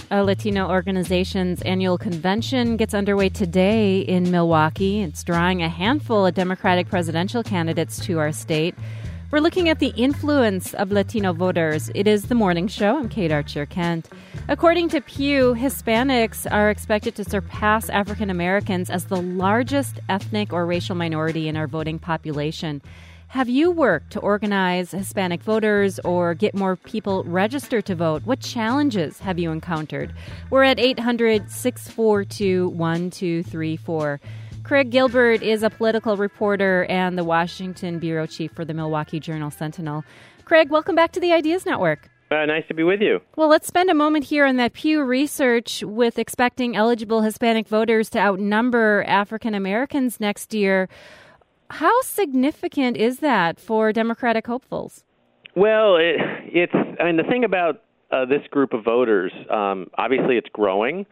A Latino organization's annual convention gets underway today in Milwaukee. It's drawing a handful of Democratic presidential candidates to our state. We're looking at the influence of Latino voters. It is The Morning Show. I'm Kate Archer-Kent. According to Pew, Hispanics are expected to surpass African Americans as the largest ethnic or racial minority in our voting population. Have you worked to organize Hispanic voters or get more people registered to vote? What challenges have you encountered? We're at 800-642-1234. Craig Gilbert is a political reporter and the Washington bureau chief for the Milwaukee Journal-Sentinel. Craig, welcome back to the Ideas Network. Nice to be with you. Well, let's spend a moment here on that Pew research with expecting eligible Hispanic voters to outnumber African Americans next year. How significant is that for Democratic hopefuls? Well, the thing about this group of voters, obviously it's growing.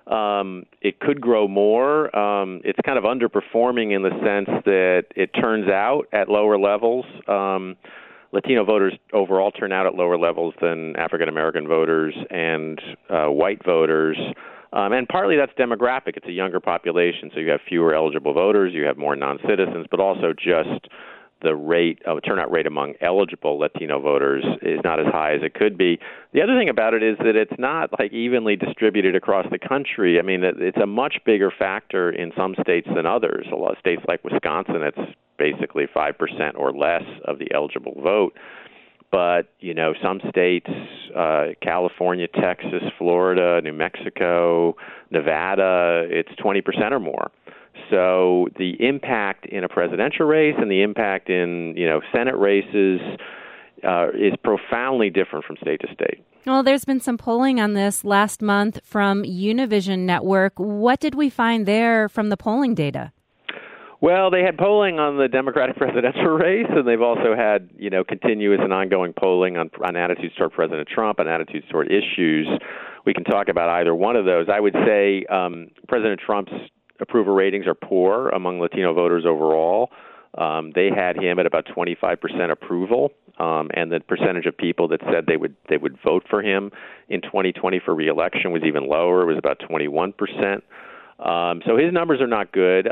It could grow more. It's kind of underperforming in the sense that it turns out at lower levels. Latino voters overall turn out at lower levels than African American voters and white voters. And partly that's demographic. It's a younger population, so you have fewer eligible voters, you have more non-citizens, but also just the turnout rate among eligible Latino voters is not as high as it could be. The other thing about it is that it's not like evenly distributed across the country. I mean, it's a much bigger factor in some states than others. A lot of states like Wisconsin, it's basically 5% or less of the eligible vote. But, some states, California, Texas, Florida, New Mexico, Nevada, it's 20% or more. So the impact in a presidential race and the impact in, Senate races is profoundly different from state to state. Well, there's been some polling on this last month from Univision Network. What did we find there from the polling data? Well, they had polling on the Democratic presidential race, and they've also had, continuous and ongoing polling on attitudes toward President Trump and attitudes toward issues. We can talk about either one of those. I would say President Trump's approval ratings are poor among Latino voters overall. They had him at about 25% approval, and the percentage of people that said they would vote for him in 2020 for re-election was even lower. It was about 21%. So his numbers are not good.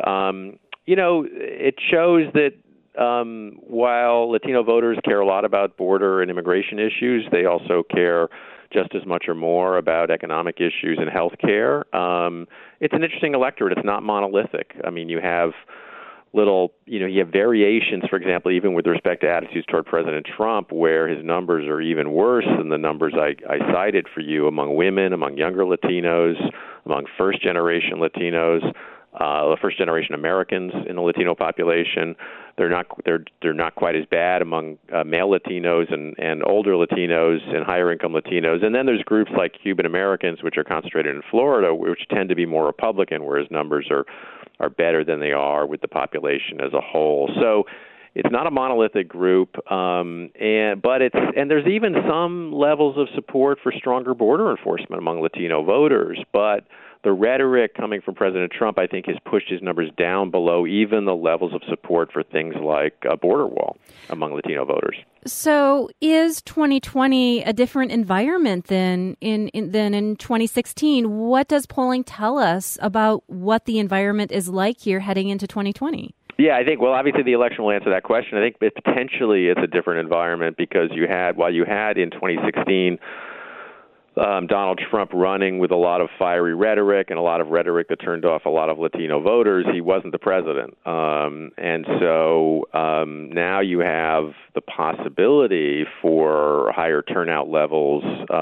It shows that while Latino voters care a lot about border and immigration issues, they also care just as much or more about economic issues and health care. It's an interesting electorate. It's not monolithic. I mean, you have you have variations, for example, even with respect to attitudes toward President Trump, where his numbers are even worse than the numbers I cited for you among women, among younger Latinos, among first-generation Latinos. First-generation Americans in the Latino population. They're not quite as bad among male Latinos and older Latinos and higher-income Latinos. And then there's groups like Cuban Americans, which are concentrated in Florida, which tend to be more Republican, whereas numbers are better than they are with the population as a whole. So it's not a monolithic group, but there's even some levels of support for stronger border enforcement among Latino voters, but the rhetoric coming from President Trump, I think, has pushed his numbers down below even the levels of support for things like a border wall among Latino voters. So is 2020 a different environment than in 2016? What does polling tell us about what the environment is like here heading into 2020? Yeah, I think, obviously the election will answer that question. I think potentially it's a different environment because while you had in 2016 Donald Trump running with a lot of fiery rhetoric and a lot of rhetoric that turned off a lot of Latino voters, he wasn't the president. And so now you have the possibility for higher turnout levels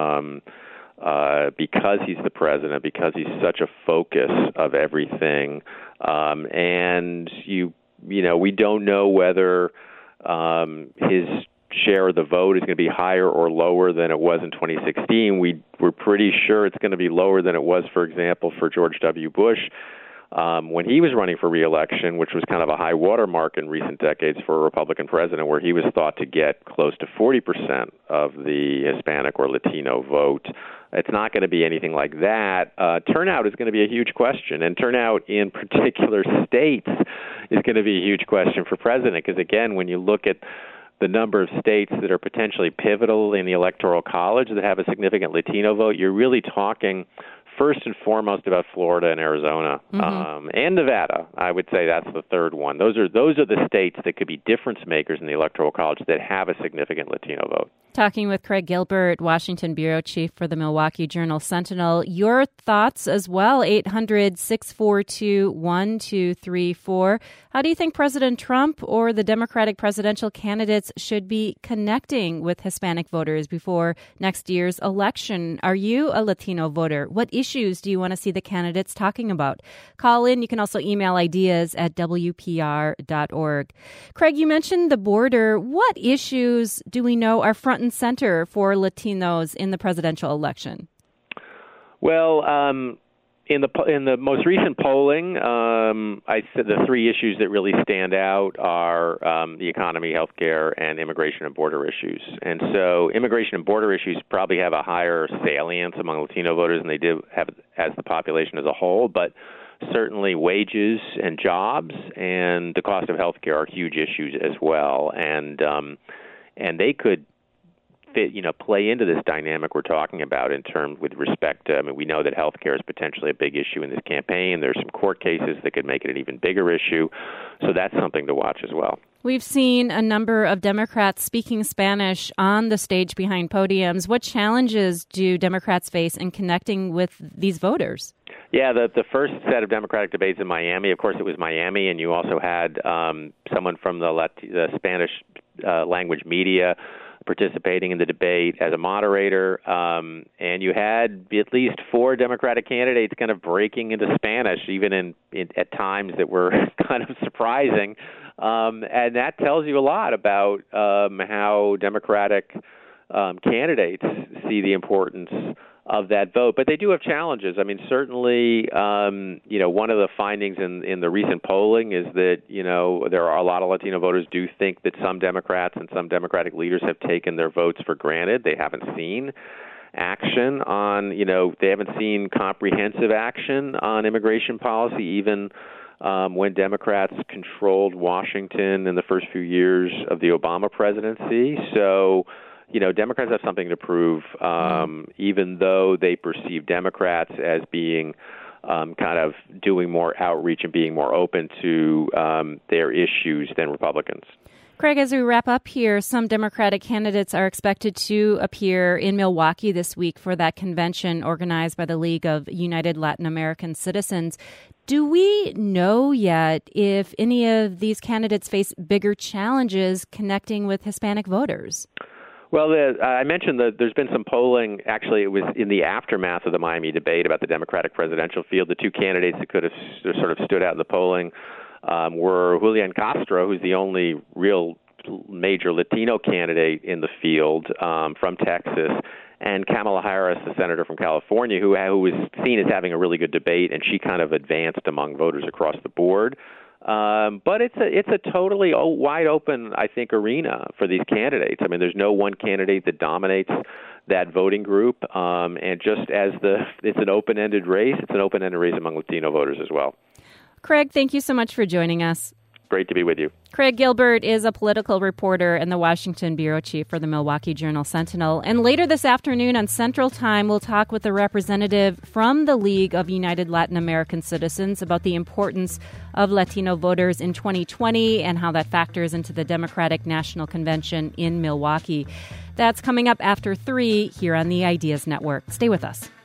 because he's the president, because he's such a focus of everything. And we don't know whether his share of the vote is going to be higher or lower than it was in 2016. We're pretty sure it's going to be lower than it was, for example, for George W. Bush when he was running for re-election, which was kind of a high watermark in recent decades for a Republican president, where he was thought to get close to 40% of the Hispanic or Latino vote. It's not going to be anything like that. Turnout is going to be a huge question, and turnout in particular states is going to be a huge question for president, because, again, when you look at the number of states that are potentially pivotal in the Electoral College that have a significant Latino vote, you're really talking first and foremost about Florida and Arizona, and Nevada. I would say that's the third one. Those are the states that could be difference makers in the Electoral College that have a significant Latino vote. Talking with Craig Gilbert, Washington bureau chief for the Milwaukee Journal-Sentinel. Your thoughts as well, 800-642-1234. How do you think President Trump or the Democratic presidential candidates should be connecting with Hispanic voters before next year's election? Are you a Latino voter? What issues do you want to see the candidates talking about? Call in. You can also email ideas at WPR.org. Craig, you mentioned the border. What issues do we know are front and center for Latinos in the presidential election? Well, in the most recent polling, I said the three issues that really stand out are the economy, healthcare, and immigration and border issues. And so immigration and border issues probably have a higher salience among Latino voters than they do have as the population as a whole, but certainly wages and jobs and the cost of healthcare are huge issues as well. And they could play into this dynamic we're talking about in terms with respect to, we know that healthcare is potentially a big issue in this campaign. There's some court cases that could make it an even bigger issue. So that's something to watch as well. We've seen a number of Democrats speaking Spanish on the stage behind podiums. What challenges do Democrats face in connecting with these voters? Yeah, the first set of Democratic debates in Miami, of course, it was Miami, and you also had someone from the Spanish language media participating in the debate as a moderator, and you had at least four Democratic candidates kind of breaking into Spanish, even at times that were kind of surprising, and that tells you a lot about how Democratic candidates see the importance of that vote. But they do have challenges. Certainly, one of the findings in the recent polling is that, there are a lot of Latino voters do think that some Democrats and some Democratic leaders have taken their votes for granted. They haven't seen action on, they haven't seen comprehensive action on immigration policy, even when Democrats controlled Washington in the first few years of the Obama presidency. So, Democrats have something to prove, even though they perceive Democrats as being kind of doing more outreach and being more open to their issues than Republicans. Craig, as we wrap up here, some Democratic candidates are expected to appear in Milwaukee this week for that convention organized by the League of United Latin American Citizens. Do we know yet if any of these candidates face bigger challenges connecting with Hispanic voters? Well, I mentioned that there's been some polling. Actually, it was in the aftermath of the Miami debate about the Democratic presidential field. The two candidates that could have sort of stood out in the polling were Julian Castro, who's the only real major Latino candidate in the field from Texas, and Kamala Harris, the senator from California, who was seen as having a really good debate, and she kind of advanced among voters across the board. But it's a totally wide open, I think, arena for these candidates. There's no one candidate that dominates that voting group, and just as it's an open-ended race, it's an open-ended race among Latino voters as well. Craig, thank you so much for joining us. Great to be with you. Craig Gilbert is a political reporter and the Washington bureau chief for the Milwaukee Journal-Sentinel. And later this afternoon on Central Time, we'll talk with a representative from the League of United Latin American Citizens about the importance of Latino voters in 2020 and how that factors into the Democratic National Convention in Milwaukee. That's coming up after 3 here on the Ideas Network. Stay with us.